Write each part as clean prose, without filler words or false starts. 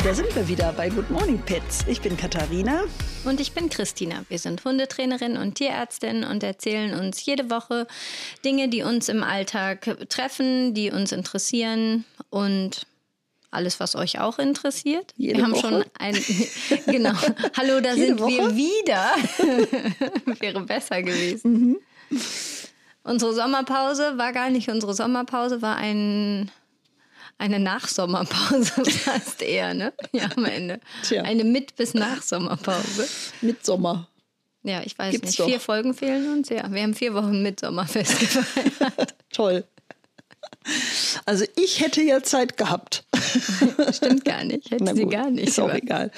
da sind wir wieder bei Good Morning Pets. Ich bin Katharina. Und ich bin Christina. Wir sind Hundetrainerin und Tierärztin und erzählen uns jede Woche Dinge, die uns im Alltag treffen, die uns interessieren und alles, was euch auch interessiert. Wir haben schon genau. Hallo, da sind wir wieder. Wäre besser gewesen. Unsere Sommerpause war gar nicht unsere Sommerpause, war eine Nachsommerpause fast eher, ne? Ja, am Ende. Tja. Eine Mit- bis Nachsommerpause. Mitsommer. Ja, ich weiß Gibt's nicht. doch. 4 Folgen fehlen uns. Ja, wir haben 4 Wochen Mitsommerfest gefeiert. Toll. Also ich hätte ja Zeit gehabt. Stimmt gar nicht. Hätte Na sie gut, gar nicht. Ist auch egal.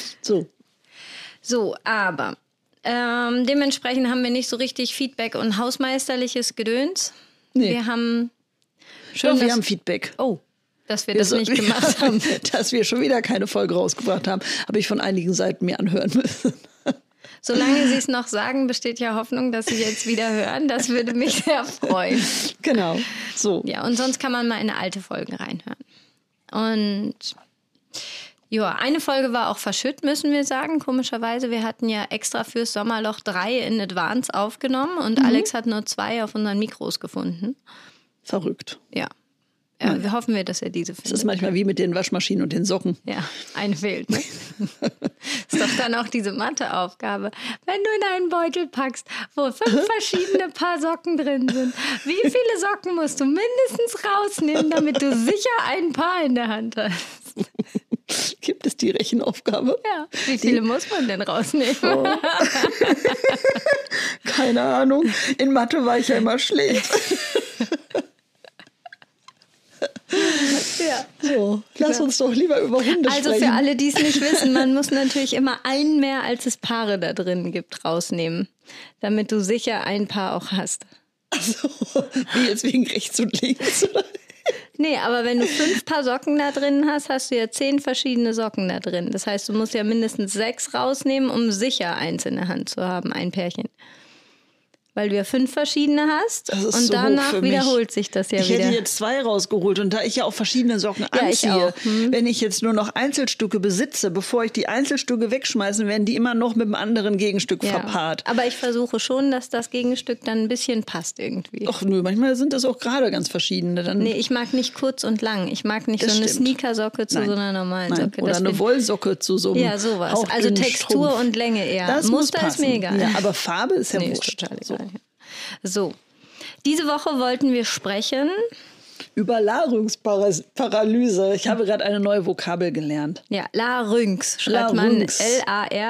So, aber dementsprechend haben wir nicht so richtig Feedback und hausmeisterliches Gedöns. Nee. Wir haben Wir haben Feedback. Oh, dass wir das nicht gemacht haben. Dass wir schon wieder keine Folge rausgebracht haben, habe ich von einigen Seiten mir anhören müssen. Solange Sie es noch sagen, besteht ja Hoffnung, dass Sie jetzt wieder hören. Das würde mich sehr freuen. Genau, so. Ja, und sonst kann man mal in eine alte Folge reinhören. Und ja, eine Folge war auch verschütt, müssen wir sagen. Komischerweise, wir hatten ja extra fürs Sommerloch 3 in Advance aufgenommen und Alex hat nur 2 auf unseren Mikros gefunden. Verrückt. Ja. Ja, wir hoffen, dass er diese findet. Das ist manchmal wie mit den Waschmaschinen und den Socken. Ja, eine fehlt. Ne? Ist doch dann auch diese Matheaufgabe. Wenn du in einen Beutel packst, wo 5 verschiedene Paar Socken drin sind, wie viele Socken musst du mindestens rausnehmen, damit du sicher ein Paar in der Hand hast? Gibt es die Rechenaufgabe? Ja, wie viele muss man denn rausnehmen? Oh. Keine Ahnung. In Mathe war ich ja immer schlecht. Ja. So, lass uns doch lieber über Hunde Also sprechen. für alle, die es nicht wissen, man muss natürlich immer einen mehr, als es Paare da drin gibt, rausnehmen, damit du sicher ein Paar auch hast. Also, wie jetzt wegen rechts und links? Oder? Nee, aber wenn du 5 Paar Socken da drin hast, hast du ja 10 verschiedene Socken da drin. Das heißt, du musst ja mindestens 6 rausnehmen, um sicher eins in der Hand zu haben, ein Pärchen. Weil du ja 5 verschiedene hast Das ist und so danach hoch für mich. wiederholt sich das ja Ich wieder. hätte jetzt 2 rausgeholt und da ich ja auch verschiedene Socken Ja, ich anziehe, auch. wenn ich jetzt nur noch Einzelstücke besitze, bevor ich die Einzelstücke wegschmeiße, werden die immer noch mit einem anderen Gegenstück verpaart. Aber ich versuche schon, dass das Gegenstück dann ein bisschen passt irgendwie. Ach nö, manchmal sind das auch gerade ganz verschiedene. Dann Nee, ich mag nicht kurz und lang. Ich mag nicht Das so eine stimmt. Sneakersocke zu Nein. so einer normalen Nein. Socke. Oder Das eine wird- Wollsocke zu so einem Ja, sowas. Also hauchdünnen Textur Strumpf. und Länge eher. Das Muster muss ist mir egal. Ja, aber Farbe ist ja Nee, ist wurscht. total So. egal. So, diese Woche wollten wir sprechen. Überlagerungsparalyse. Ich habe gerade eine neue Vokabel gelernt. Ja, Larynx schreibt Larynx. man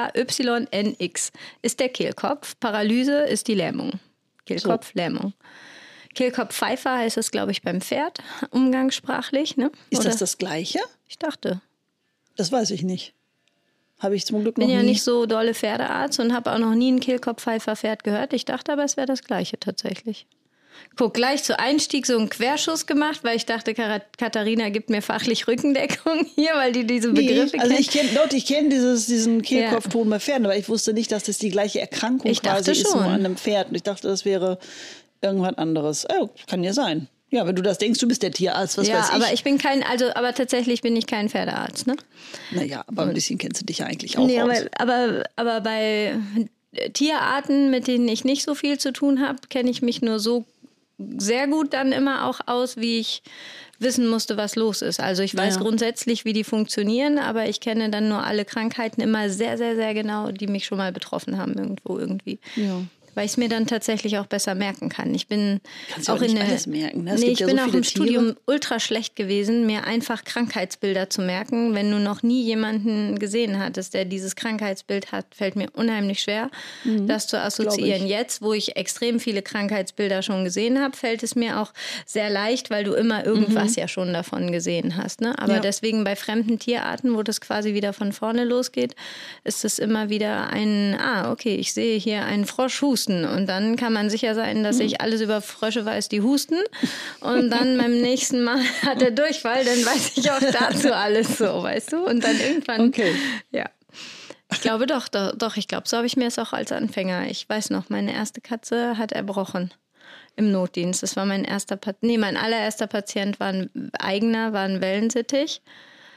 Larynx. Ist der Kehlkopf. Paralyse ist die Lähmung. Kehlkopf, Lähmung. Kehlkopfpfeifer heißt es, glaube ich, beim Pferd, umgangssprachlich. Ne? Ist Oder? das Gleiche? Ich dachte. Das weiß ich nicht. Habe ich zum Glück noch Ich bin ja nie. nicht so dolle Pferdearzt und habe auch noch nie ein Kehlkopfpfeifer-Pferd gehört. Ich dachte aber, es wäre das Gleiche tatsächlich. Guck, gleich zu Einstieg so einen Querschuss gemacht, weil ich dachte, Katharina gibt mir fachlich Rückendeckung hier, weil die diese Begriffe also kennt. ich kenne diesen Kehlkopfton bei Pferden, aber ich wusste nicht, dass das die gleiche Erkrankung Ich quasi dachte ist, nur schon. an einem Pferd. Und ich dachte, das wäre irgendwas anderes. Oh, kann ja sein. Ja, wenn du das denkst, du bist der Tierarzt, was Ja, weiß ich. aber ich bin aber tatsächlich bin ich kein Pferdearzt, ne? Naja, aber ein bisschen kennst du dich ja eigentlich auch Nee, aus. aber bei Tierarten, mit denen ich nicht so viel zu tun habe, kenne ich mich nur so sehr gut dann immer auch aus, wie ich wissen musste, was los ist. Also ich weiß grundsätzlich, wie die funktionieren, aber ich kenne dann nur alle Krankheiten immer sehr, sehr, sehr genau, die mich schon mal betroffen haben irgendwie. Ja. Weil ich es mir dann tatsächlich auch besser merken kann. Ich bin Kannst du auch auch nicht in der, alles merken, ne? Es Nee, gibt ich ja bin so auch viele im Studium Tiere. ultra schlecht gewesen, mir einfach Krankheitsbilder zu merken. Wenn du noch nie jemanden gesehen hattest, der dieses Krankheitsbild hat, fällt mir unheimlich schwer, das zu assoziieren. Jetzt, wo ich extrem viele Krankheitsbilder schon gesehen habe, fällt es mir auch sehr leicht, weil du immer irgendwas ja schon davon gesehen hast. Ne? Aber deswegen bei fremden Tierarten, wo das quasi wieder von vorne losgeht, ist es immer wieder okay, ich sehe hier einen Frosch husten und dann kann man sicher sein, dass ich alles über Frösche weiß, die husten. Und dann beim nächsten Mal hat er Durchfall, dann weiß ich auch dazu alles so, weißt du? Und dann irgendwann, ja. Ich glaube doch, ich glaube, so habe ich mir es auch als Anfänger. Ich weiß noch, meine erste Katze hat erbrochen im Notdienst. Das war mein allererster Patient war ein Wellensittich.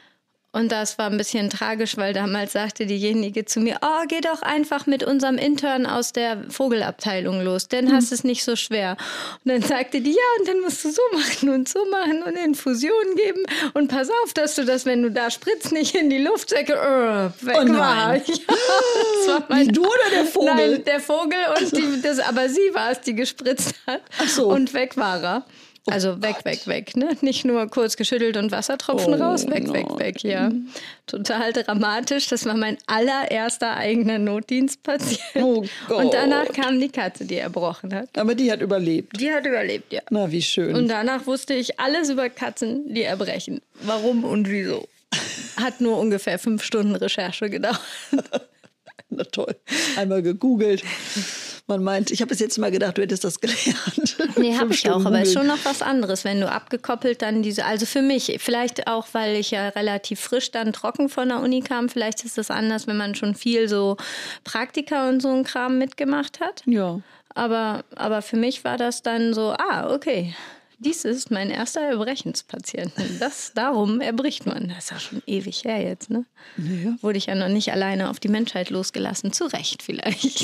Und das war ein bisschen tragisch, weil damals sagte diejenige zu mir, oh, geh doch einfach mit unserem Intern aus der Vogelabteilung los, dann hast du es nicht so schwer. Und dann sagte die, ja, und dann musst du so machen und Infusionen geben. Und pass auf, dass du das, wenn du da spritzt, nicht in die Luft weg war. Ja, das war Wie du oder der Vogel? Nein, der Vogel, und aber sie war es, die gespritzt hat. Ach so. Und weg war er. Also weg, ne? Nicht nur kurz geschüttelt und Wassertropfen raus, weg, ja. Total dramatisch. Das war mein allererster eigener Notdienstpatient. Oh Gott. Und danach kam die Katze, die erbrochen hat. Aber die hat überlebt. Die hat überlebt, ja. Na, wie schön. Und danach wusste ich alles über Katzen, die erbrechen. Warum und wieso. Hat nur ungefähr 5 Stunden Recherche gedauert. Na toll. Einmal gegoogelt. Man meint, ich habe bis jetzt mal gedacht, du hättest das gelernt. Nee, habe ich auch, aber ist schon noch was anderes, wenn du abgekoppelt dann also für mich, vielleicht auch, weil ich ja relativ frisch dann trocken von der Uni kam, vielleicht ist das anders, wenn man schon viel so Praktika und so ein Kram mitgemacht hat. Ja. Aber für mich war das dann so, okay, dies ist mein erster Erbrechenspatient. Darum erbricht man. Das ist ja schon ewig her jetzt, ne? Ja. Wurde ich ja noch nicht alleine auf die Menschheit losgelassen. Zu Recht vielleicht.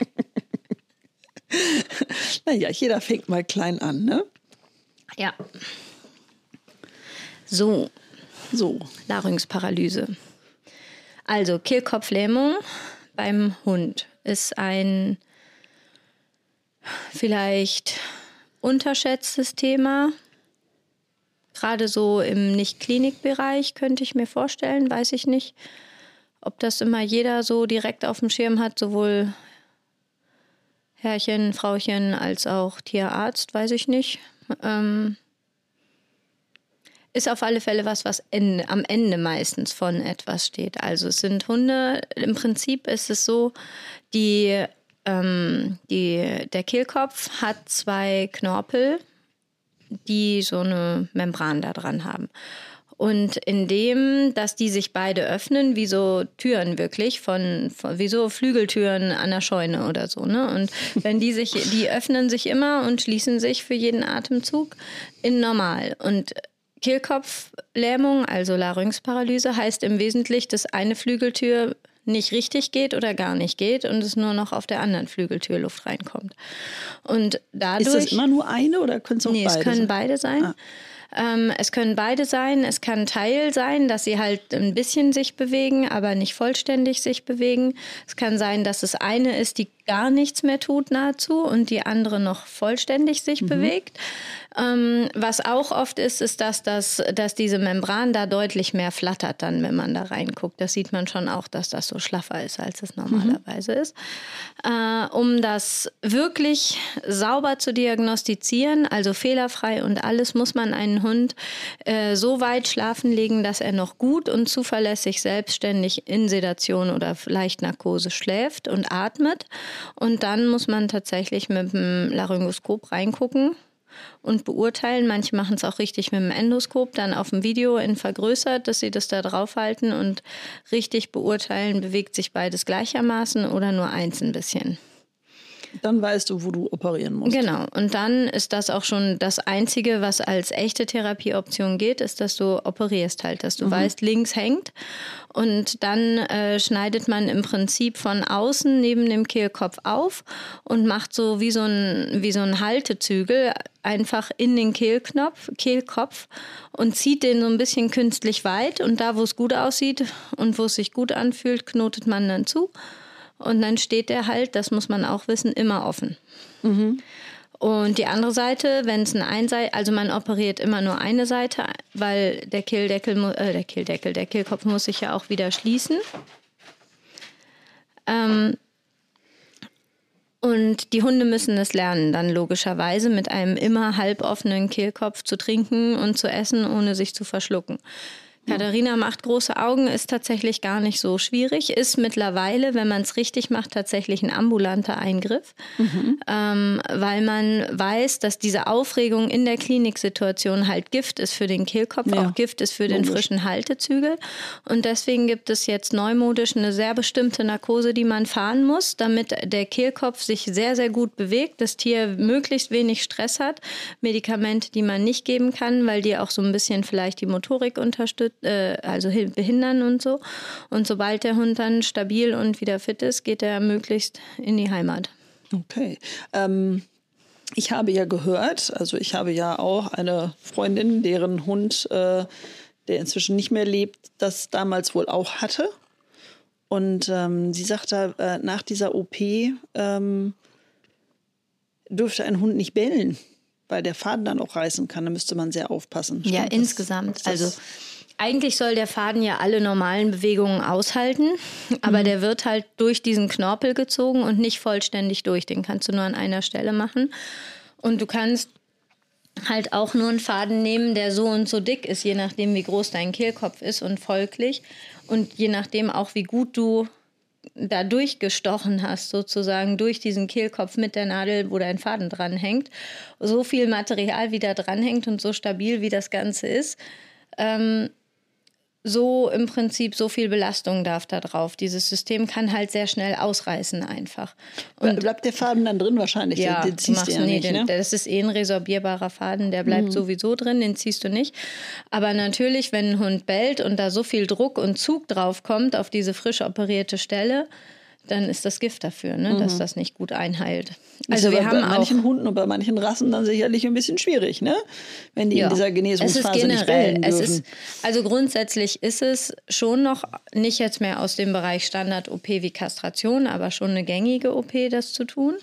Naja, jeder fängt mal klein an, ne? Ja. So. Larynxparalyse. Also Kehlkopflähmung beim Hund ist ein vielleicht unterschätztes Thema. Gerade so im Nicht-Klinik-Bereich könnte ich mir vorstellen, weiß ich nicht, ob das immer jeder so direkt auf dem Schirm hat, sowohl Herrchen, Frauchen als auch Tierarzt, weiß ich nicht. Ist auf alle Fälle was am Ende meistens von etwas steht. Also es sind Hunde, im Prinzip ist es so, der Kehlkopf hat 2 Knorpel, die so eine Membran da dran haben. Und dass die sich beide öffnen, wie so Türen wirklich, wie so Flügeltüren an der Scheune oder so, ne? Und wenn die öffnen sich immer und schließen sich für jeden Atemzug in normal. Und Kehlkopflähmung, also Larynxparalyse, heißt im Wesentlichen, dass eine Flügeltür nicht richtig geht oder gar nicht geht und es nur noch auf der anderen Flügeltür Luft reinkommt. Und dadurch, ist das immer nur eine oder können es auch beide sein? Es können beide sein. Es können beide sein. Es kann Teil sein, dass sie halt ein bisschen sich bewegen, aber nicht vollständig sich bewegen. Es kann sein, dass es eine ist, die gar nichts mehr tut nahezu und die andere noch vollständig sich bewegt. Was auch oft ist, dass diese Membran da deutlich mehr flattert dann, wenn man da reinguckt. Das sieht man schon auch, dass das so schlaffer ist, als es normalerweise ist. Um das wirklich sauber zu diagnostizieren, also fehlerfrei und alles, muss man einen Hund so weit schlafen legen, dass er noch gut und zuverlässig selbstständig in Sedation oder Leichtnarkose schläft und atmet. Und dann muss man tatsächlich mit dem Laryngoskop reingucken und beurteilen. Manche machen es auch richtig mit dem Endoskop, dann auf dem Video vergrößert, dass sie das da draufhalten und richtig beurteilen, bewegt sich beides gleichermaßen oder nur eins ein bisschen. Dann weißt du, wo du operieren musst. Genau. Und dann ist das auch schon das Einzige, was als echte Therapieoption geht, ist, dass du operierst halt, dass du weißt, links hängt. Und dann schneidet man im Prinzip von außen neben dem Kehlkopf auf und macht so wie so ein Haltezügel einfach in den Kehlkopf und zieht den so ein bisschen künstlich weit. Und da, wo es gut aussieht und wo es sich gut anfühlt, knotet man dann zu. Und dann steht der halt, das muss man auch wissen, immer offen. Und die andere Seite, wenn es also man operiert immer nur eine Seite, weil der Kehlkopf muss sich ja auch wieder schließen. Und die Hunde müssen es lernen, dann logischerweise mit einem immer halboffenen Kehlkopf zu trinken und zu essen, ohne sich zu verschlucken. Katharina macht große Augen, ist tatsächlich gar nicht so schwierig, ist mittlerweile, wenn man es richtig macht, tatsächlich ein ambulanter Eingriff, weil man weiß, dass diese Aufregung in der Kliniksituation halt Gift ist für den Kehlkopf, auch Gift ist für den frischen Haltezügel. Und deswegen gibt es jetzt neumodisch eine sehr bestimmte Narkose, die man fahren muss, damit der Kehlkopf sich sehr, sehr gut bewegt, das Tier möglichst wenig Stress hat. Medikamente, die man nicht geben kann, weil die auch so ein bisschen vielleicht die Motorik unterstützen. also behindern und so. Und sobald der Hund dann stabil und wieder fit ist, geht er möglichst in die Heimat. Okay. Ich habe ja gehört, also ich habe ja auch eine Freundin, deren Hund, der inzwischen nicht mehr lebt, das damals wohl auch hatte. Und sie sagte, nach dieser OP dürfte ein Hund nicht bellen, weil der Faden dann auch reißen kann. Da müsste man sehr aufpassen. Ja, Stimmt insgesamt. Also eigentlich soll der Faden ja alle normalen Bewegungen aushalten, aber der wird halt durch diesen Knorpel gezogen und nicht vollständig durch. Den kannst du nur an einer Stelle machen. Und du kannst halt auch nur einen Faden nehmen, der so und so dick ist, je nachdem, wie groß dein Kehlkopf ist und folglich. Und je nachdem auch, wie gut du da durchgestochen hast, sozusagen durch diesen Kehlkopf mit der Nadel, wo dein Faden dranhängt. So viel Material, wie da dranhängt und so stabil, wie das Ganze ist, so im Prinzip so viel Belastung darf da drauf. Dieses System kann halt sehr schnell ausreißen einfach. Und bleibt der Faden dann drin wahrscheinlich? Ja, den ziehst du ja nicht, ne? Das ist ein resorbierbarer Faden, der bleibt sowieso drin, den ziehst du nicht. Aber natürlich, wenn ein Hund bellt und da so viel Druck und Zug drauf kommt auf diese frisch operierte Stelle, dann ist das Gift dafür, ne, dass das nicht gut einheilt. Also wir haben bei manchen Hunden und bei manchen Rassen dann sicherlich ein bisschen schwierig, ne? Wenn die in dieser Genesungsphase nicht bellen dürfen. Also grundsätzlich ist es schon noch nicht jetzt mehr aus dem Bereich Standard-OP wie Kastration, aber schon eine gängige OP, das zu tun.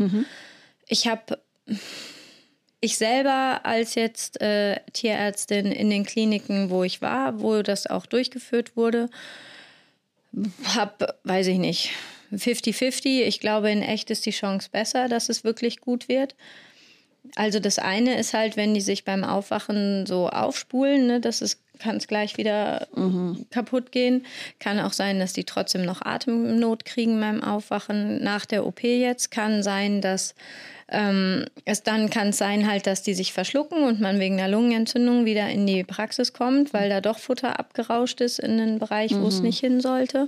Ich selber als jetzt Tierärztin in den Kliniken, wo ich war, wo das auch durchgeführt wurde, habe, weiß ich nicht, 50-50. Ich glaube, in echt ist die Chance besser, dass es wirklich gut wird. Also das eine ist halt, wenn die sich beim Aufwachen so aufspulen, ne, kann es gleich wieder kaputt gehen. Kann auch sein, dass die trotzdem noch Atemnot kriegen beim Aufwachen. Nach der OP jetzt kann sein, dass dass die sich verschlucken und man wegen einer Lungenentzündung wieder in die Praxis kommt, weil da doch Futter abgerauscht ist in einen Bereich, wo es nicht hin sollte.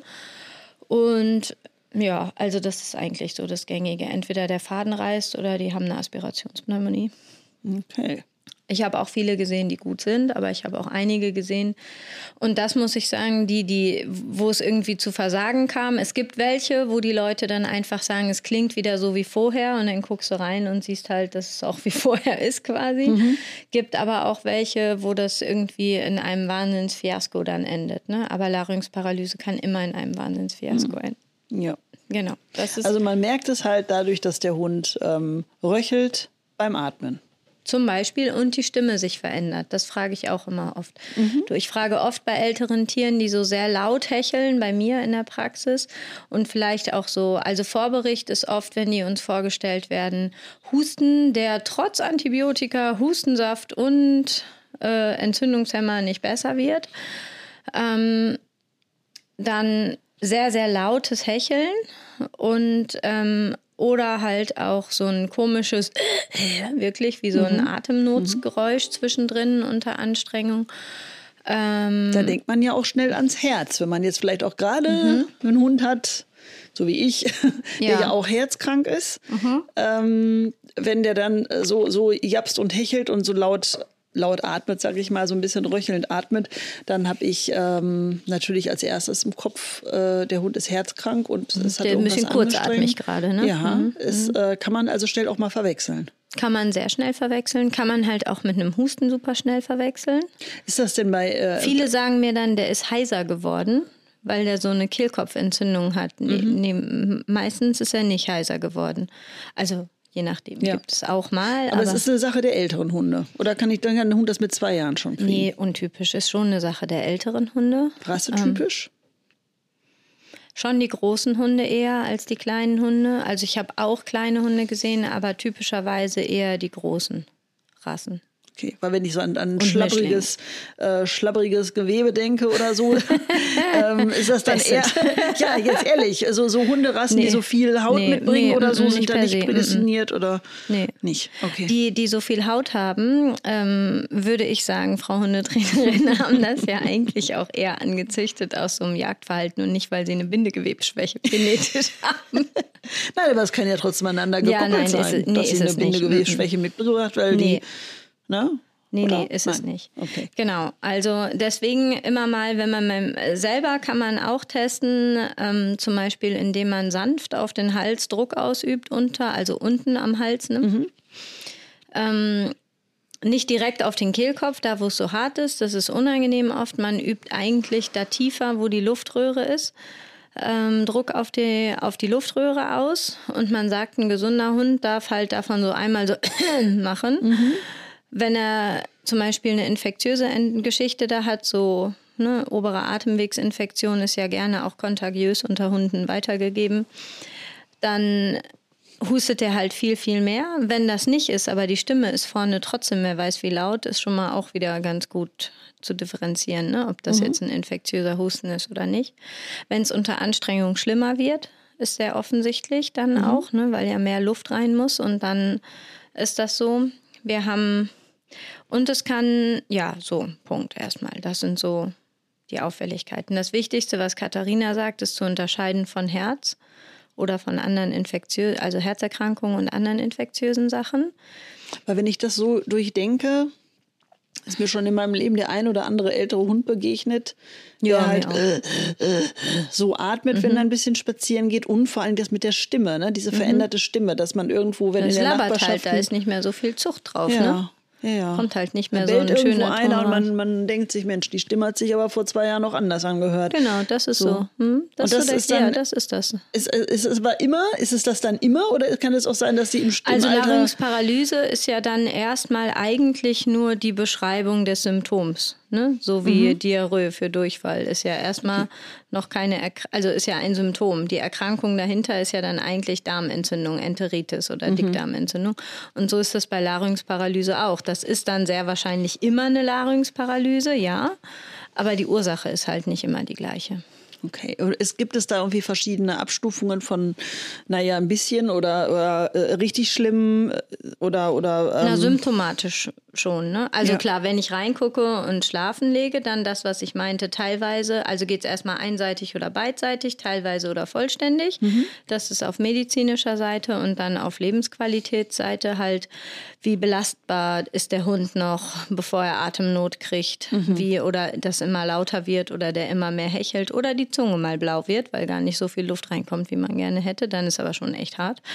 Und ja, also das ist eigentlich so das Gängige. Entweder der Faden reißt oder die haben eine Aspirationspneumonie. Okay. Ich habe auch viele gesehen, die gut sind, aber ich habe auch einige gesehen. Und das muss ich sagen, wo es irgendwie zu Versagen kam. Es gibt welche, wo die Leute dann einfach sagen, es klingt wieder so wie vorher und dann guckst du rein und siehst halt, dass es auch wie vorher ist quasi. Gibt aber auch welche, wo das irgendwie in einem Wahnsinnsfiasko dann endet. Ne? Aber Larynxparalyse kann immer in einem Wahnsinnsfiasko enden. Ja. Genau. Also man merkt es halt dadurch, dass der Hund röchelt beim Atmen. Zum Beispiel und die Stimme sich verändert. Das frage ich auch immer oft. Ich frage oft bei älteren Tieren, die so sehr laut hecheln, bei mir in der Praxis und vielleicht auch so, also Vorbericht ist oft, wenn die uns vorgestellt werden, Husten, der trotz Antibiotika, Hustensaft und Entzündungshemmer nicht besser wird. Dann sehr, sehr lautes Hecheln und oder halt auch so ein komisches, wirklich wie so ein Atemnotsgeräusch zwischendrin unter Anstrengung. Da denkt man ja auch schnell ans Herz, wenn man jetzt vielleicht auch gerade einen Hund hat, so wie ich, der ja auch herzkrank ist. Wenn der dann so japst und hechelt und so laut atmet, sage ich mal, so ein bisschen röchelnd atmet, dann habe ich natürlich als erstes im Kopf, der Hund ist herzkrank und es hat irgendwas ein bisschen kurzatmig gerade, ne? Ja, kann man also schnell auch mal verwechseln. Kann man sehr schnell verwechseln, kann man halt auch mit einem Husten super schnell verwechseln. Ist das denn bei... Viele sagen mir dann, der ist heiser geworden, weil der so eine Kehlkopfentzündung hat. Meistens ist er nicht heiser geworden. Also je nachdem, gibt es auch mal. Aber es ist eine Sache der älteren Hunde. Oder kann ein Hund das mit 2 Jahren schon kriegen? Nee, untypisch. Ist schon eine Sache der älteren Hunde. Rassetypisch? Schon die großen Hunde eher als die kleinen Hunde. Also ich habe auch kleine Hunde gesehen, aber typischerweise eher die großen Rassen. Okay, weil wenn ich so an schlabbriges Gewebe denke oder so, ist das dann eher, ja, jetzt ehrlich, so Hunderassen, die so viel Haut mitbringen oder so, sind da nicht prädestiniert oder nicht? Okay. Die so viel Haut haben, würde ich sagen, Frau Hundetrainerin, haben das ja eigentlich auch eher angezüchtet aus so einem Jagdverhalten und nicht, weil sie eine Bindegewebsschwäche genetisch haben. Nein, aber es kann ja trotzdem aneinander gekoppelt sein, dass sie eine Bindegewebsschwäche mitgebracht, weil die... Ne? Nee, ist es nicht. Okay. Genau, also deswegen immer mal, wenn man selber kann man auch testen, zum Beispiel indem man sanft auf den Hals Druck ausübt, also unten am Hals. Ne? Nicht direkt auf den Kehlkopf, da wo es so hart ist, das ist unangenehm oft. Man übt eigentlich da tiefer, wo die Luftröhre ist. Druck auf die Luftröhre aus und man sagt, ein gesunder Hund darf halt davon so einmal so machen. Wenn er zum Beispiel eine infektiöse Geschichte da hat, so obere Atemwegsinfektion ist ja gerne auch kontagiös unter Hunden weitergegeben, dann hustet er halt viel, viel mehr. Wenn das nicht ist, aber die Stimme ist vorne trotzdem, wer weiß wie laut, ist schon mal auch wieder ganz gut zu differenzieren, ne? Ob das jetzt ein infektiöser Husten ist oder nicht. Wenn es unter Anstrengung schlimmer wird, ist sehr offensichtlich dann auch, ne? Weil ja mehr Luft rein muss und dann ist das so. Und es kann, Punkt erstmal. Das sind so die Auffälligkeiten. Das Wichtigste, was Katharina sagt, ist zu unterscheiden von Herz oder von anderen also Herzerkrankungen und anderen infektiösen Sachen. Weil wenn ich das so durchdenke, ist mir schon in meinem Leben der ein oder andere ältere Hund begegnet, der halt so atmet, wenn er ein bisschen spazieren geht und vor allem das mit der Stimme, ne? Diese veränderte Stimme, dass man irgendwo, wenn das in der Nachbarschaft... Halt, da ist nicht mehr so viel Zucht drauf, ne? Ja. Kommt halt nicht mehr da so ein schöner Ton. einer und man denkt sich, Mensch, die Stimme hat sich aber vor 2 Jahren noch anders angehört. Genau, das ist so. Das ist das. Ist es das dann immer oder kann es auch sein, dass die im Also Larynxparalyse ist ja dann erstmal eigentlich nur die Beschreibung des Symptoms. Ne? So wie Diarrhoe für Durchfall ist ja erstmal noch also ist ja ein Symptom. Die Erkrankung dahinter ist ja dann eigentlich Darmentzündung, Enteritis oder Dickdarmentzündung. Und so ist das bei Larynxparalyse auch. Das ist dann sehr wahrscheinlich immer eine Larynxparalyse, ja. Aber die Ursache ist halt nicht immer die gleiche. Okay, gibt es da irgendwie verschiedene Abstufungen von, ein bisschen oder richtig schlimm oder symptomatisch schon, ne? Also klar, wenn ich reingucke und schlafen lege, dann das, was ich meinte, teilweise, also geht es erstmal einseitig oder beidseitig, teilweise oder vollständig. Das ist auf medizinischer Seite und dann auf Lebensqualitätsseite halt, wie belastbar ist der Hund noch, bevor er Atemnot kriegt, oder das immer lauter wird oder der immer mehr hechelt oder die Zunge mal blau wird, weil gar nicht so viel Luft reinkommt, wie man gerne hätte, dann ist aber schon echt hart.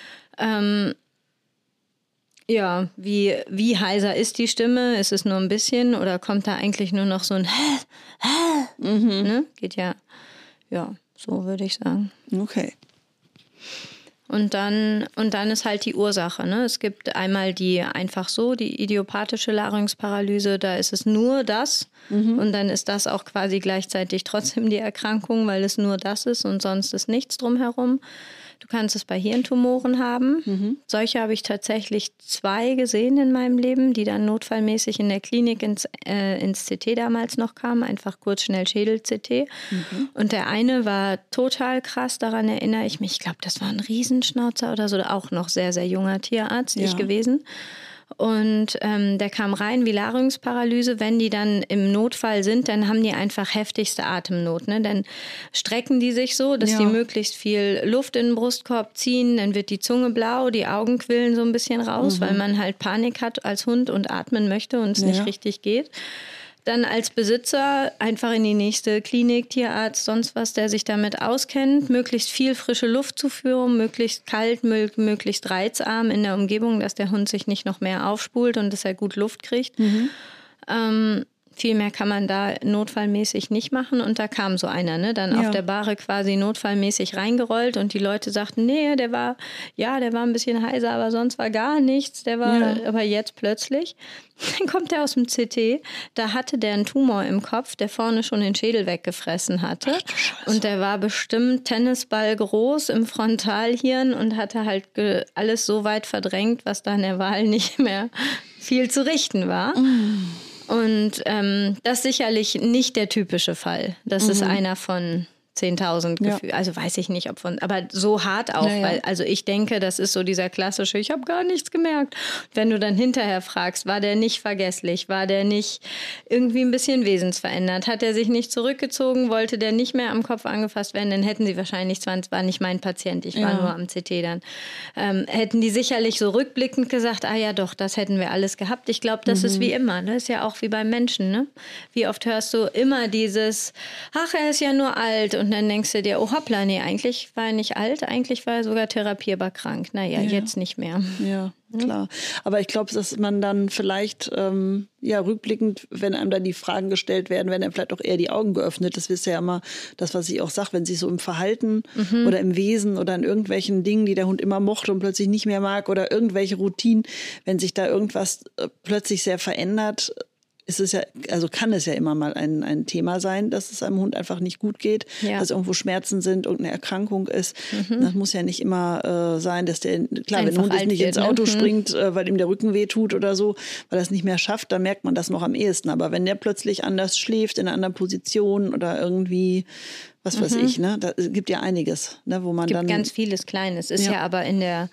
Wie heiser ist die Stimme? Ist es nur ein bisschen oder kommt da eigentlich nur noch so ein ne? Geht ja, so würde ich sagen. Okay. Und dann ist halt die Ursache. Ne? Es gibt einmal die idiopathische Larynxparalyse, da ist es nur das. Und dann ist das auch quasi gleichzeitig trotzdem die Erkrankung, weil es nur das ist und sonst ist nichts drumherum. Du kannst es bei Hirntumoren haben. Solche habe ich tatsächlich 2 gesehen in meinem Leben, die dann notfallmäßig in der Klinik ins CT damals noch kamen. Einfach kurz schnell Schädel-CT. Und der eine war total krass, daran erinnere ich mich. Ich glaube, das war ein Riesenschnauzer oder so. Auch noch sehr, sehr junger Tierarzt, ich gewesen. Und der kam rein wie Larynxparalyse. Wenn die dann im Notfall sind, dann haben die einfach heftigste Atemnot. Ne? Dann strecken die sich so, dass die möglichst viel Luft in den Brustkorb ziehen. Dann wird die Zunge blau, die Augen quillen so ein bisschen raus, weil man halt Panik hat als Hund und atmen möchte und es nicht richtig geht. Dann als Besitzer einfach in die nächste Klinik, Tierarzt, sonst was, der sich damit auskennt. Möglichst viel frische Luftzufuhr, möglichst kalt, möglichst reizarm in der Umgebung, dass der Hund sich nicht noch mehr aufspult und dass er gut Luft kriegt. Viel mehr kann man da notfallmäßig nicht machen. Und da kam so einer, ne, dann auf der Bahre quasi notfallmäßig reingerollt und die Leute sagten, nee, der war ein bisschen heiser, aber sonst war gar nichts. Der war aber jetzt plötzlich. Dann kommt er aus dem CT, da hatte der einen Tumor im Kopf, der vorne schon den Schädel weggefressen hatte. Und der war bestimmt Tennisball groß im Frontalhirn und hatte halt alles so weit verdrängt, was da in der Wahl nicht mehr viel zu richten war. Und das ist sicherlich nicht der typische Fall. Das ist einer von 10.000 Gefühle. Also weiß ich nicht, aber so hart auch, weil also ich denke, das ist so dieser klassische, ich habe gar nichts gemerkt. Wenn du dann hinterher fragst, war der nicht vergesslich, war der nicht irgendwie ein bisschen wesensverändert, hat er sich nicht zurückgezogen, wollte der nicht mehr am Kopf angefasst werden, dann hätten sie wahrscheinlich, zwar war nicht mein Patient, ich war nur am CT dann, hätten die sicherlich so rückblickend gesagt, ah ja doch, das hätten wir alles gehabt. Ich glaube, das ist wie immer, ne? Ist ja auch wie beim Menschen, ne? Wie oft hörst du immer dieses, ach, er ist ja nur alt. Und dann denkst du dir, oh hoppla, nee, eigentlich war er nicht alt, eigentlich war er sogar therapierbar krank. Naja, jetzt nicht mehr. Ja, klar. Aber ich glaube, dass man dann vielleicht, rückblickend, wenn einem dann die Fragen gestellt werden, werden dann vielleicht auch eher die Augen geöffnet. Das ist ja immer das, was ich auch sage, wenn sich so im Verhalten oder im Wesen oder in irgendwelchen Dingen, die der Hund immer mochte und plötzlich nicht mehr mag oder irgendwelche Routinen, wenn sich da irgendwas plötzlich sehr verändert, ist es ja, also kann es ja immer mal ein Thema sein, dass es einem Hund einfach nicht gut geht, dass irgendwo Schmerzen sind, irgendeine Erkrankung ist. Das muss ja nicht immer sein, dass der, klar, einfach wenn ein Hund jetzt nicht ins Auto springt, weil ihm der Rücken wehtut oder so, weil er es nicht mehr schafft, dann merkt man das noch am ehesten. Aber wenn der plötzlich anders schläft, in einer anderen Position oder irgendwie, was weiß ich, ne, da gibt ja einiges, ne, wo man dann... Es gibt ganz vieles Kleines. Ist ja aber in der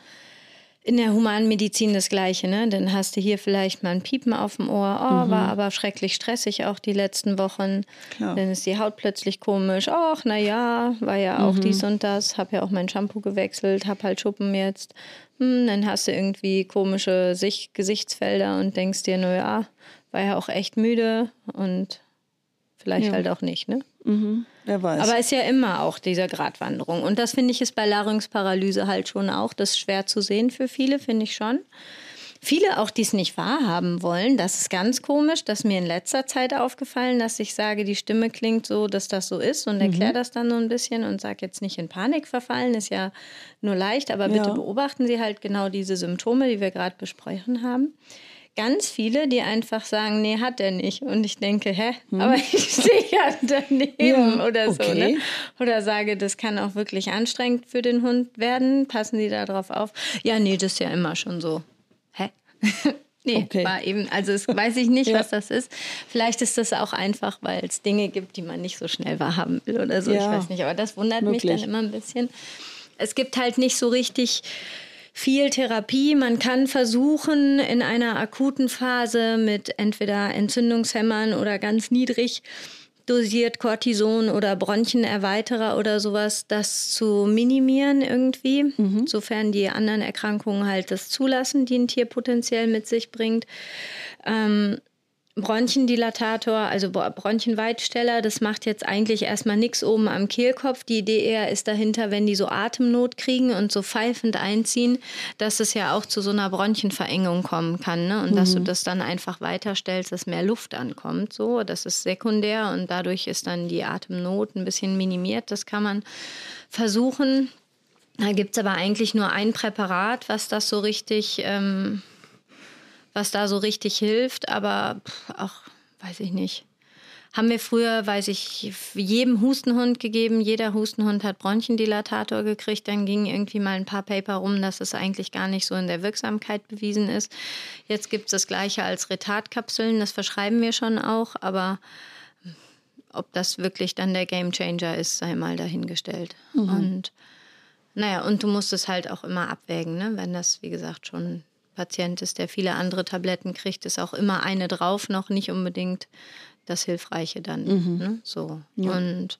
Humanmedizin das Gleiche, ne? Dann hast du hier vielleicht mal ein Piepen auf dem Ohr. Oh, war aber schrecklich stressig auch die letzten Wochen. Klar. Dann ist die Haut plötzlich komisch. Ach, naja, war ja auch dies und das. Hab ja auch mein Shampoo gewechselt, hab halt Schuppen jetzt. Dann hast du irgendwie komische Gesichtsfelder und denkst dir, naja, war ja auch echt müde und vielleicht halt auch nicht, ne? Wer weiß. Aber ist ja immer auch diese Gratwanderung. Und das finde ich ist bei Larynxparalyse halt schon auch. Das ist schwer zu sehen für viele, finde ich schon. Viele auch, die es nicht wahrhaben wollen, das ist ganz komisch. Das ist mir in letzter Zeit aufgefallen, dass ich sage, die Stimme klingt so, dass das so ist und erkläre das dann so ein bisschen und sage jetzt nicht in Panik verfallen, ist ja nur leicht, aber bitte beobachten Sie halt genau diese Symptome, die wir gerade besprochen haben. Ganz viele, die einfach sagen, nee, hat er nicht. Und ich denke, aber ich stehe ja daneben oder so. Ne? Oder sage, das kann auch wirklich anstrengend für den Hund werden. Passen Sie da drauf auf? Ja, nee, das ist ja immer schon so. Nee, war eben, also das weiß ich nicht, was das ist. Vielleicht ist das auch einfach, weil es Dinge gibt, die man nicht so schnell wahrhaben will oder so. Ich weiß nicht, aber das wundert mich dann immer ein bisschen. Es gibt halt nicht so richtig viel Therapie. Man kann versuchen, in einer akuten Phase mit entweder Entzündungshemmern oder ganz niedrig dosiert Cortison oder Bronchenerweiterer oder sowas, das zu minimieren irgendwie, sofern die anderen Erkrankungen halt das zulassen, die ein Tier potenziell mit sich bringt. Bronchendilatator, also Bronchenweitsteller, das macht jetzt eigentlich erstmal nichts oben am Kehlkopf. Die Idee eher ist dahinter, wenn die so Atemnot kriegen und so pfeifend einziehen, dass es ja auch zu so einer Bronchenverengung kommen kann, ne? Und dass du das dann einfach weiterstellst, dass mehr Luft ankommt. So, das ist sekundär und dadurch ist dann die Atemnot ein bisschen minimiert. Das kann man versuchen. Da gibt es aber eigentlich nur ein Präparat, was das so richtig... was da so richtig hilft, aber auch, weiß ich nicht. Haben wir früher, weiß ich, jedem Hustenhund gegeben, jeder Hustenhund hat Bronchendilatator gekriegt, dann gingen irgendwie mal ein paar Paper rum, dass es eigentlich gar nicht so in der Wirksamkeit bewiesen ist. Jetzt gibt es das Gleiche als Retardkapseln, das verschreiben wir schon auch, aber ob das wirklich dann der Gamechanger ist, sei mal dahingestellt. Und naja, und du musst es halt auch immer abwägen, ne? Wenn das, wie gesagt, schon Patient ist, der viele andere Tabletten kriegt, ist auch immer eine drauf, noch nicht unbedingt das Hilfreiche dann. Ne? So. Und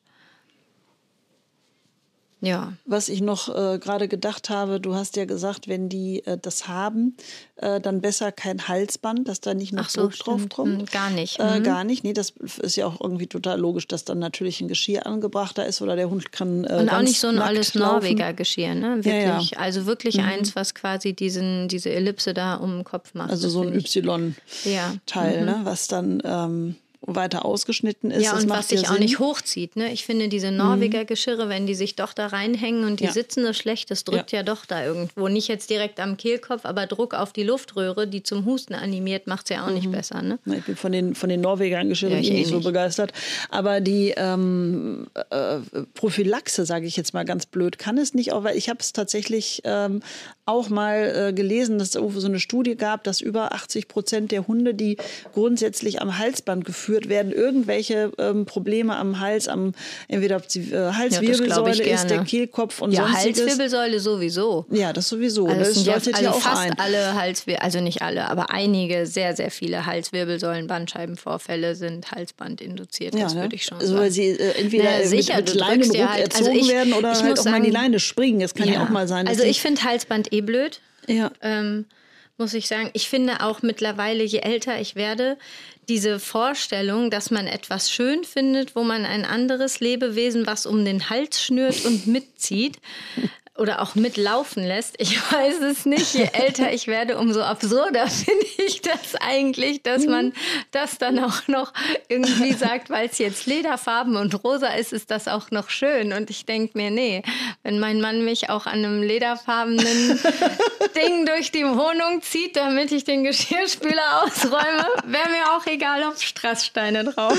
ja. Was ich noch gerade gedacht habe, du hast ja gesagt, wenn die das haben, dann besser kein Halsband, dass da nicht noch Druck drauf kommt. Gar nicht. Gar nicht. Nee, das ist ja auch irgendwie total logisch, dass dann natürlich ein Geschirr angebrachter ist oder der Hund kann und auch nicht so ein alles Norweger Geschirr, ne? Wirklich. Ja. Also wirklich eins, was quasi diese Ellipse da um den Kopf macht. Also so ein Y-Teil, ne? Was dann weiter ausgeschnitten ist. Ja, und was sich auch nicht hochzieht. Ne? Ich finde, diese Norweger Geschirre, wenn die sich doch da reinhängen und die sitzen so schlecht, das drückt ja doch da irgendwo. Nicht jetzt direkt am Kehlkopf, aber Druck auf die Luftröhre, die zum Husten animiert, macht es ja auch nicht besser. Ne? Ich bin von den Norwegern Geschirren nicht so begeistert. Aber die Prophylaxe, sage ich jetzt mal ganz blöd, kann es nicht auch, weil ich habe es tatsächlich auch mal gelesen, dass es so eine Studie gab, dass über 80% der Hunde, die grundsätzlich am Halsband geführt wird, werden irgendwelche Probleme am Hals, entweder ob die Halswirbelsäule ist, der Kehlkopf und sonstiges. Ja, Halswirbelsäule sowieso. Ja, das sowieso. Also das leuchtet ja auch fast ein. alle also nicht alle, aber einige, sehr, sehr viele Halswirbelsäulen-Bandscheibenvorfälle sind halsbandinduziert, das würde ich schon sagen. Weil sie entweder mit Leinenruck erzogen werden oder halt auch mal in die Leine springen. Das kann ja auch mal sein. Also ich finde Halsband blöd. Ja. Muss ich sagen. Ich finde auch mittlerweile, je älter ich werde, diese Vorstellung, dass man etwas schön findet, wo man ein anderes Lebewesen, was um den Hals schnürt und mitzieht oder auch mitlaufen lässt, ich weiß es nicht. Je älter ich werde, umso absurder finde ich das eigentlich, dass man das dann auch noch irgendwie sagt, weil es jetzt lederfarben und rosa ist, ist das auch noch schön. Und ich denke mir, nee, wenn mein Mann mich auch an einem lederfarbenen Ding durch die Wohnung zieht, damit ich den Geschirrspüler ausräume, wäre mir auch egal, ob Strasssteine drauf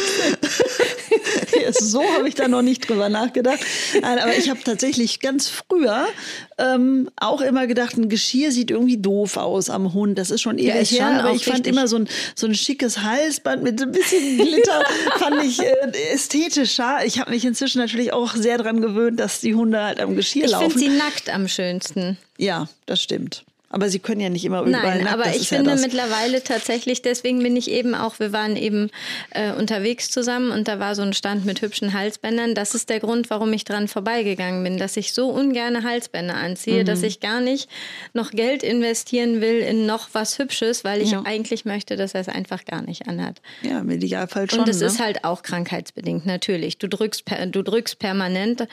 sind. So habe ich da noch nicht drüber nachgedacht. Nein, aber ich habe tatsächlich ganz früher auch immer gedacht, ein Geschirr sieht irgendwie doof aus am Hund. Das ist schon ewig her, aber ich fand immer so ein schickes Halsband mit ein bisschen Glitter, fand ich ästhetischer. Ich habe mich inzwischen natürlich auch sehr daran gewöhnt, dass die Hunde halt am Geschirr laufen. Ich finde sie nackt am schönsten. Ja, das stimmt. Aber sie können ja nicht immer überall nackt. Aber ich finde mittlerweile tatsächlich, deswegen bin ich eben auch, wir waren eben unterwegs zusammen und da war so ein Stand mit hübschen Halsbändern. Das ist der Grund, warum ich dran vorbeigegangen bin, dass ich so ungerne Halsbänder anziehe, dass ich gar nicht noch Geld investieren will in noch was Hübsches, weil ich eigentlich möchte, dass er es einfach gar nicht anhat. Ja, im Idealfall schon. Und es ist halt auch krankheitsbedingt, natürlich. Du drückst permanent.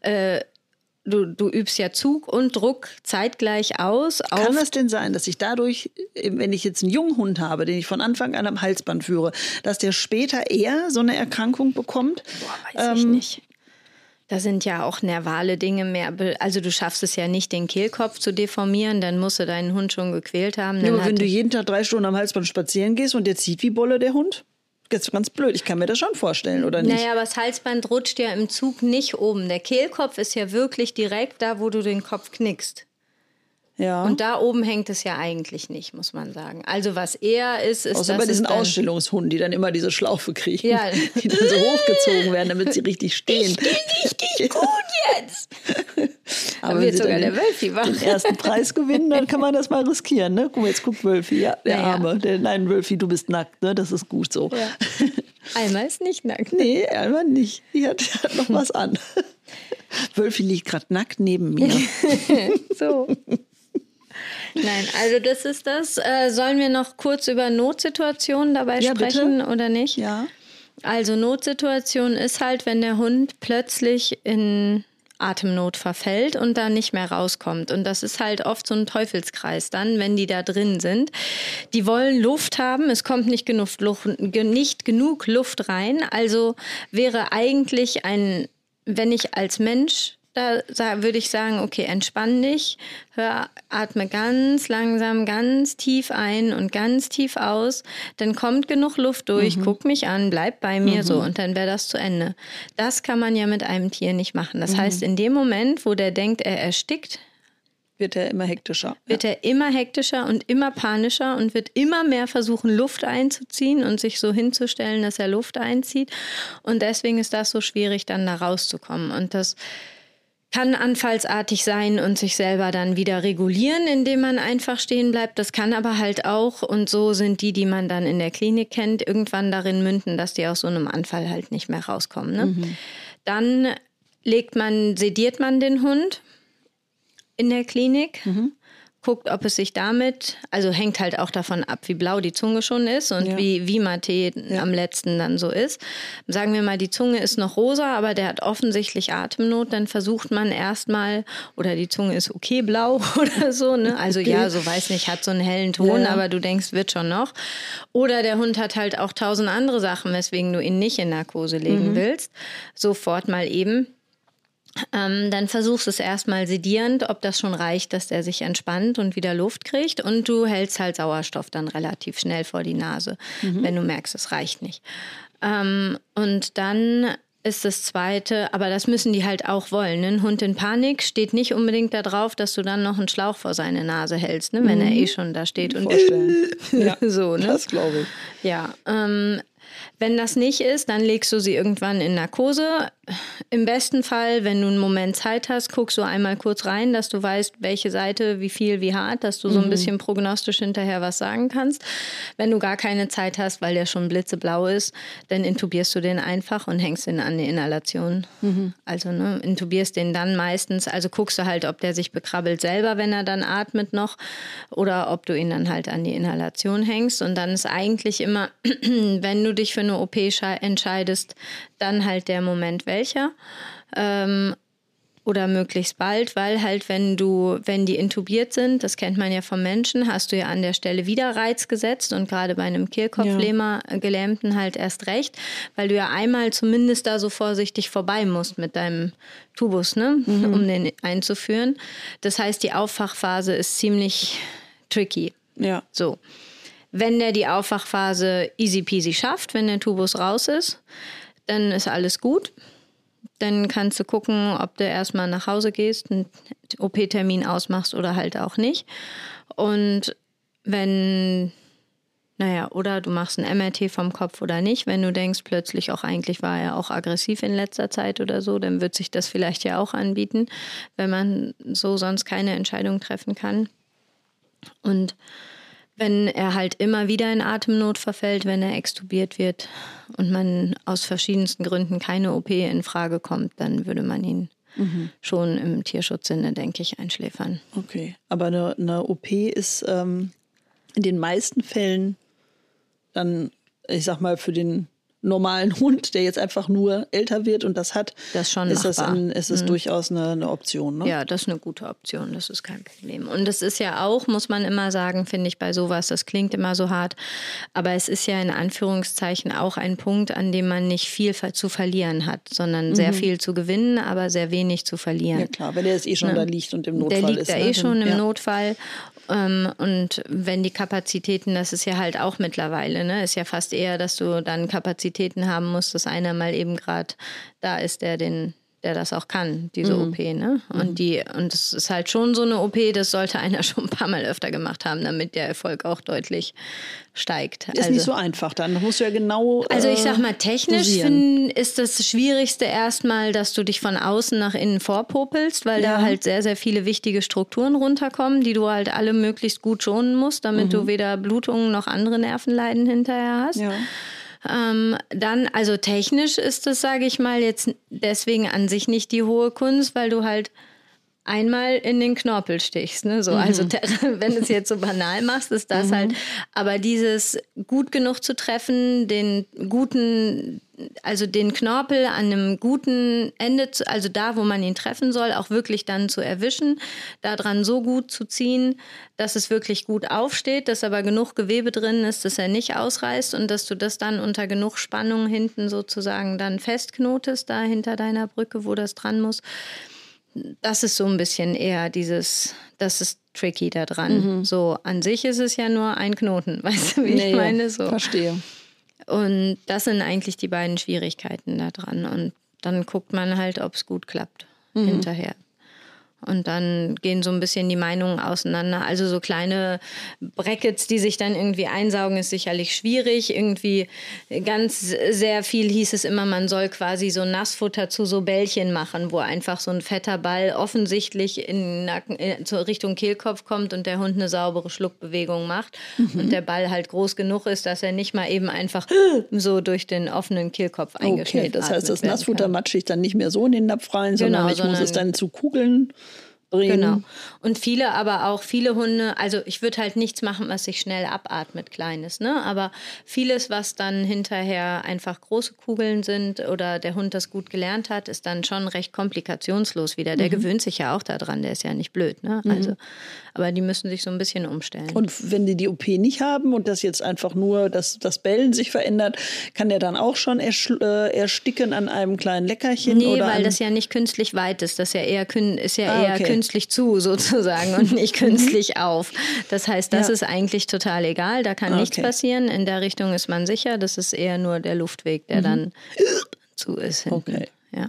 Du übst ja Zug und Druck zeitgleich aus. Kann das denn sein, dass ich dadurch, wenn ich jetzt einen jungen Hund habe, den ich von Anfang an am Halsband führe, dass der später eher so eine Erkrankung bekommt? Weiß ich nicht. Da sind ja auch nervale Dinge mehr. Also du schaffst es ja nicht, den Kehlkopf zu deformieren, dann musst du deinen Hund schon gequält haben. Ja, aber wenn du jeden Tag 3 Stunden am Halsband spazieren gehst und der zieht wie Bolle, der Hund? Das ist ganz blöd, ich kann mir das schon vorstellen, oder nicht? Naja, aber das Halsband rutscht ja im Zug nicht oben. Der Kehlkopf ist ja wirklich direkt da, wo du den Kopf knickst. Ja. Und da oben hängt es ja eigentlich nicht, muss man sagen. Also was eher ist, außer bei diesen Ausstellungshunden, die dann immer diese Schlaufe kriegen, die dann so hochgezogen werden, damit sie richtig stehen. Ich gehe gut jetzt. Aber wenn sie sogar der Wölfi den ersten Preis gewinnen, dann kann man das mal riskieren. Ne? Guck mal, jetzt guckt Wölfi, ja, der Arme. Nein, Wölfi, du bist nackt, ne? Das ist gut so. Ja. Alma ist nicht nackt. Nee, Alma nicht. Die hat noch was an. Wölfi liegt gerade nackt neben mir. So. Nein, also das ist das. Sollen wir noch kurz über Notsituationen dabei sprechen oder nicht? Ja. Also Notsituation ist halt, wenn der Hund plötzlich in Atemnot verfällt und da nicht mehr rauskommt. Und das ist halt oft so ein Teufelskreis dann, wenn die da drin sind. Die wollen Luft haben, es kommt nicht genug Luft rein. Also wäre eigentlich wenn ich als Mensch, da würde ich sagen, okay, entspann dich, atme ganz langsam, ganz tief ein und ganz tief aus, dann kommt genug Luft durch, guck mich an, bleib bei mir, so, und dann wäre das zu Ende. Das kann man ja mit einem Tier nicht machen. Das heißt, in dem Moment, wo der denkt, er erstickt, wird er immer hektischer. Wird er immer hektischer und immer panischer und wird immer mehr versuchen, Luft einzuziehen und sich so hinzustellen, dass er Luft einzieht. Und deswegen ist das so schwierig, dann da rauszukommen. Und das kann anfallsartig sein und sich selber dann wieder regulieren, indem man einfach stehen bleibt. Das kann aber halt auch, und so sind die man dann in der Klinik kennt, irgendwann darin münden, dass die aus so einem Anfall halt nicht mehr rauskommen. Ne? Dann sediert man den Hund in der Klinik, guckt, ob es sich damit, also hängt halt auch davon ab, wie blau die Zunge schon ist und wie Mate am letzten dann so ist. Sagen wir mal, die Zunge ist noch rosa, aber der hat offensichtlich Atemnot, dann versucht man erstmal, oder die Zunge ist okay blau oder so, ne? Also so weiß nicht, hat so einen hellen Ton, aber du denkst, wird schon noch. Oder der Hund hat halt auch 1000 andere Sachen, weswegen du ihn nicht in Narkose legen willst. Sofort mal eben. Dann versuchst du es erstmal sedierend, ob das schon reicht, dass der sich entspannt und wieder Luft kriegt. Und du hältst halt Sauerstoff dann relativ schnell vor die Nase, wenn du merkst, es reicht nicht. Und dann ist das Zweite, aber das müssen die halt auch wollen. Ne? Ein Hund in Panik steht nicht unbedingt da drauf, dass du dann noch einen Schlauch vor seine Nase hältst, ne? Wenn er schon da steht. Und ja, so, ne? Das glaube ich. Ja, Wenn das nicht ist, dann legst du sie irgendwann in Narkose. Im besten Fall, wenn du einen Moment Zeit hast, guckst du einmal kurz rein, dass du weißt, welche Seite, wie viel, wie hart, dass du so ein bisschen prognostisch hinterher was sagen kannst. Wenn du gar keine Zeit hast, weil der schon blitzeblau ist, dann intubierst du den einfach und hängst ihn an die Inhalation. Also intubierst den dann meistens, also guckst du halt, ob der sich bekrabbelt selber, wenn er dann atmet noch, oder ob du ihn dann halt an die Inhalation hängst. Und dann ist eigentlich immer, wenn du dich für eine OP entscheidest, dann halt der Moment welcher. Oder möglichst bald, weil halt, wenn die intubiert sind, das kennt man ja vom Menschen, hast du ja an der Stelle wieder Reiz gesetzt und gerade bei einem Kehlkopfgelähmten halt erst recht, weil du ja einmal zumindest da so vorsichtig vorbei musst mit deinem Tubus, ne, um den einzuführen. Das heißt, die Aufwachphase ist ziemlich tricky. Ja. So. Wenn der die Aufwachphase easy peasy schafft, wenn der Tubus raus ist, dann ist alles gut. Dann kannst du gucken, ob du erstmal nach Hause gehst, einen OP-Termin ausmachst oder halt auch nicht. Und oder du machst ein MRT vom Kopf oder nicht. Wenn du denkst, plötzlich auch eigentlich war er auch aggressiv in letzter Zeit oder so, dann wird sich das vielleicht ja auch anbieten, wenn man so sonst keine Entscheidung treffen kann. Und wenn er halt immer wieder in Atemnot verfällt, wenn er extubiert wird und man aus verschiedensten Gründen keine OP in Frage kommt, dann würde man ihn schon im Tierschutzsinne, denke ich, einschläfern. Okay, aber eine OP ist in den meisten Fällen dann, ich sag mal, für den normalen Hund, der jetzt einfach nur älter wird und das hat, das schon ist es durchaus eine Option. Ne? Ja, das ist eine gute Option, das ist kein Problem. Und das ist ja auch, muss man immer sagen, finde ich bei sowas, das klingt immer so hart, aber es ist ja in Anführungszeichen auch ein Punkt, an dem man nicht viel zu verlieren hat, sondern sehr viel zu gewinnen, aber sehr wenig zu verlieren. Ja klar, wenn der jetzt schon da liegt und im Notfall ist. Der liegt da schon im Notfall. Und wenn die Kapazitäten, das ist ja halt auch mittlerweile, ne, ist ja fast eher, dass du dann Kapazitäten haben musst, dass einer mal eben gerade da ist, der das auch kann, diese OP, ne? Und es ist halt schon so eine OP, das sollte einer schon ein paar Mal öfter gemacht haben, damit der Erfolg auch deutlich steigt. Ist nicht so einfach dann, da musst du ja genau Also ich sag mal, technisch ist das Schwierigste erstmal, dass du dich von außen nach innen vorpopelst, weil da halt sehr, sehr viele wichtige Strukturen runterkommen, die du halt alle möglichst gut schonen musst, damit du weder Blutungen noch andere Nervenleiden hinterher hast. Ja. Dann, also technisch ist das, sage ich mal, jetzt deswegen an sich nicht die hohe Kunst, weil du halt einmal in den Knorpel stichst. Ne? So, also wenn du es jetzt so banal machst, ist das halt, aber dieses gut genug zu treffen, den Knorpel an einem guten Ende, also da, wo man ihn treffen soll, auch wirklich dann zu erwischen, daran so gut zu ziehen, dass es wirklich gut aufsteht, dass aber genug Gewebe drin ist, dass er nicht ausreißt und dass du das dann unter genug Spannung hinten sozusagen dann festknotest, da hinter deiner Brücke, wo das dran muss. Das ist so ein bisschen eher das ist tricky da dran. So, an sich ist es ja nur ein Knoten, weißt du, wie ich meine? So. Verstehe. Und das sind eigentlich die beiden Schwierigkeiten da dran. Und dann guckt man halt, ob es gut klappt hinterher. Und dann gehen so ein bisschen die Meinungen auseinander. Also so kleine Brackets, die sich dann irgendwie einsaugen, ist sicherlich schwierig. Irgendwie ganz sehr viel hieß es immer, man soll quasi so Nassfutter zu so Bällchen machen, wo einfach so ein fetter Ball offensichtlich in zur Richtung Kehlkopf kommt und der Hund eine saubere Schluckbewegung macht. Und der Ball halt groß genug ist, dass er nicht mal eben einfach so durch den offenen Kehlkopf eingeschnitten wird. Okay, das heißt, das Nassfutter matsche ich dann nicht mehr so in den Napf rein, sondern ich muss es dann zu Kugeln bringen. Genau. Und viele Hunde, also ich würde halt nichts machen, was sich schnell abatmet, Kleines, ne? Aber vieles, was dann hinterher einfach große Kugeln sind oder der Hund das gut gelernt hat, ist dann schon recht komplikationslos wieder. Der gewöhnt sich ja auch daran, der ist ja nicht blöd, ne? Also, aber die müssen sich so ein bisschen umstellen. Und wenn die OP nicht haben und das jetzt einfach nur das Bellen sich verändert, kann der dann auch schon ersticken an einem kleinen Leckerchen? Nee, weil das ja nicht künstlich weit ist. Das ist ja eher künstlich zu sozusagen und nicht künstlich auf. Das heißt, das ist eigentlich total egal. Da kann nichts passieren. In der Richtung ist man sicher. Das ist eher nur der Luftweg, der dann zu ist hinten. Okay.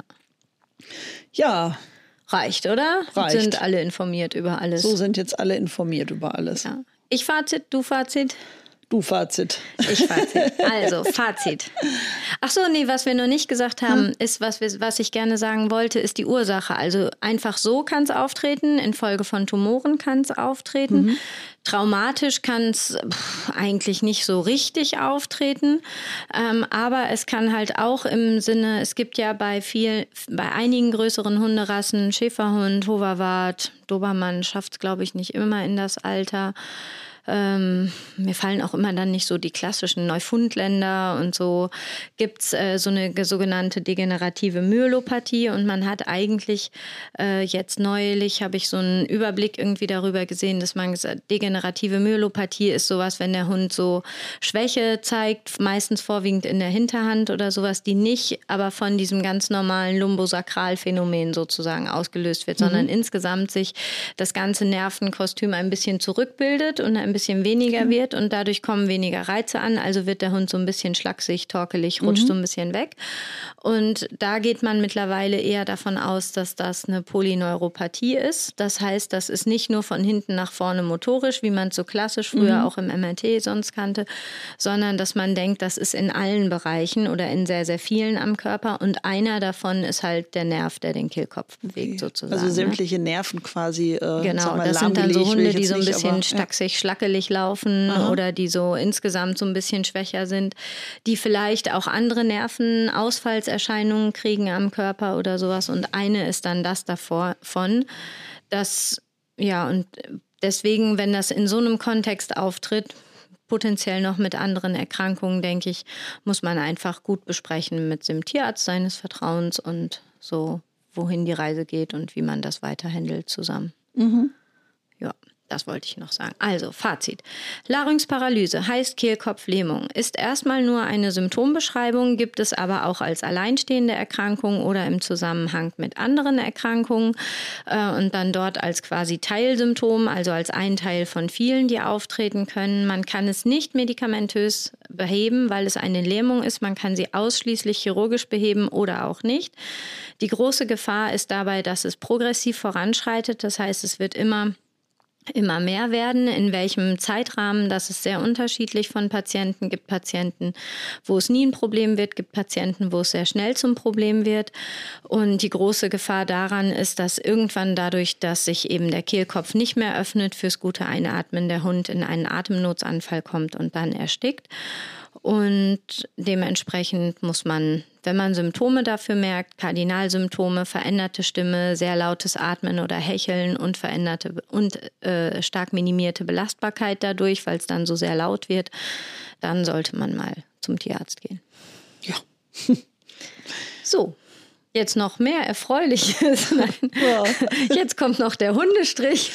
Ja. Reicht, oder? Reicht. Sind alle informiert über alles. So sind jetzt alle informiert über alles. Ja. Ich Fazit, du Fazit? Du Fazit. Ich Fazit. Also, Fazit. Ach so, nee, was wir noch nicht gesagt haben, ist, was ich gerne sagen wollte, ist die Ursache. Also einfach so kann es auftreten, infolge von Tumoren kann es auftreten. Traumatisch kann es eigentlich nicht so richtig auftreten, aber es kann halt auch im Sinne, es gibt ja bei einigen größeren Hunderassen, Schäferhund, Hoverwart, Dobermann schafft es, glaube ich, nicht immer in das Alter. Mir fallen auch immer dann nicht so die klassischen Neufundländer und so. Gibt es so eine sogenannte degenerative Myelopathie und man hat eigentlich jetzt neulich, habe ich so einen Überblick irgendwie darüber gesehen, dass man gesagt, degenerative Myelopathie ist sowas, wenn der Hund so Schwäche zeigt, meistens vorwiegend in der Hinterhand oder sowas, die nicht aber von diesem ganz normalen Lumbosakralphänomen sozusagen ausgelöst wird, sondern insgesamt sich das ganze Nervenkostüm ein bisschen zurückbildet und ein bisschen weniger wird und dadurch kommen weniger Reize an, also wird der Hund so ein bisschen schlaksig, torkelig, rutscht so ein bisschen weg. Und da geht man mittlerweile eher davon aus, dass das eine Polyneuropathie ist. Das heißt, das ist nicht nur von hinten nach vorne motorisch, wie man es so klassisch früher auch im MRT sonst kannte, sondern dass man denkt, das ist in allen Bereichen oder in sehr, sehr vielen am Körper und einer davon ist halt der Nerv, der den Kehlkopf bewegt sozusagen. Also sämtliche Nerven quasi. Genau, das sind dann so Hunde, die so ein bisschen stacksig, schlackelig laufen oder die so insgesamt so ein bisschen schwächer sind, die vielleicht auch andere Nervenausfallserscheinungen kriegen am Körper oder sowas. Und eine ist dann das davon, dass, ja, und deswegen, wenn das in so einem Kontext auftritt, potenziell noch mit anderen Erkrankungen, denke ich, muss man einfach gut besprechen mit dem Tierarzt seines Vertrauens und so, wohin die Reise geht und wie man das weiter handelt zusammen. Ja. Das wollte ich noch sagen. Also, Fazit. Larynxparalyse heißt Kehlkopflähmung, ist erstmal nur eine Symptombeschreibung, gibt es aber auch als alleinstehende Erkrankung oder im Zusammenhang mit anderen Erkrankungen und dann dort als quasi Teilsymptom, also als ein Teil von vielen, die auftreten können. Man kann es nicht medikamentös beheben, weil es eine Lähmung ist. Man kann sie ausschließlich chirurgisch beheben oder auch nicht. Die große Gefahr ist dabei, dass es progressiv voranschreitet. Das heißt, es wird immer mehr werden. In welchem Zeitrahmen, das ist sehr unterschiedlich von Patienten. Gibt Patienten, wo es nie ein Problem wird, gibt Patienten, wo es sehr schnell zum Problem wird. Und die große Gefahr daran ist, dass irgendwann dadurch, dass sich eben der Kehlkopf nicht mehr öffnet fürs gute Einatmen, der Hund in einen Atemnotsanfall kommt und dann erstickt. Und dementsprechend muss man, wenn man Symptome dafür merkt, Kardinalsymptome, veränderte Stimme, sehr lautes Atmen oder Hecheln und stark minimierte Belastbarkeit dadurch, weil es dann so sehr laut wird, dann sollte man mal zum Tierarzt gehen. Ja. So. Jetzt noch mehr Erfreuliches. Nein. Ja. Jetzt kommt noch der Hundestrich.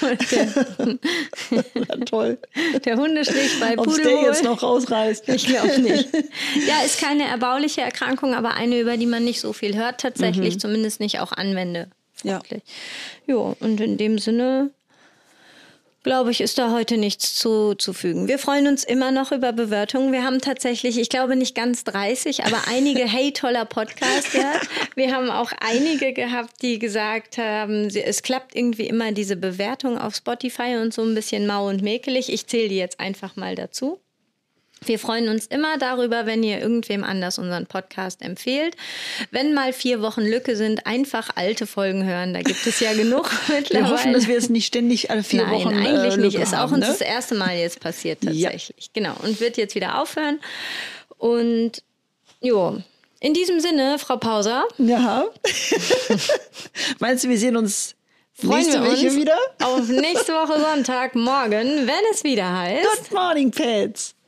Ja, toll. Der Hundestrich bei Pudelwohl. Ob der jetzt noch rausreißt? Ich glaube nicht. Ja, ist keine erbauliche Erkrankung, aber eine, über die man nicht so viel hört tatsächlich, zumindest nicht auch anwende. Ja, und in dem Sinne, glaube ich, ist da heute nichts zuzufügen. Wir freuen uns immer noch über Bewertungen. Wir haben tatsächlich, ich glaube nicht ganz 30, aber einige hey, toller Podcast gehört. Wir haben auch einige gehabt, die gesagt haben, es klappt irgendwie immer diese Bewertung auf Spotify und so ein bisschen mau und mäkelig. Ich zähle die jetzt einfach mal dazu. Wir freuen uns immer darüber, wenn ihr irgendwem anders unseren Podcast empfehlt. Wenn mal 4 Wochen Lücke sind, einfach alte Folgen hören. Da gibt es ja genug mittlerweile. Wir hoffen, dass wir es nicht ständig alle 4 Wochen Nein, eigentlich Lücke nicht. Ist haben, auch uns das erste Mal jetzt passiert tatsächlich. Ja. Genau. Und wird jetzt wieder aufhören. Und in diesem Sinne, Frau Pauser. Ja. Meinst du, wir sehen uns nächste Woche wieder? Auf nächste Woche Sonntag, morgen, wenn es wieder heißt Good Morning Pets.